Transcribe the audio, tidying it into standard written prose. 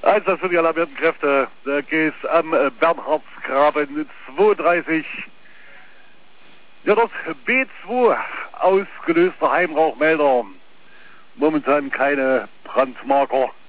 Einsatz für die alarmierten Kräfte. Der GS am Bernhardsgraben 32. Ja, dort B2 ausgelöster Heimrauchmelder. Momentan keine Brandmarker.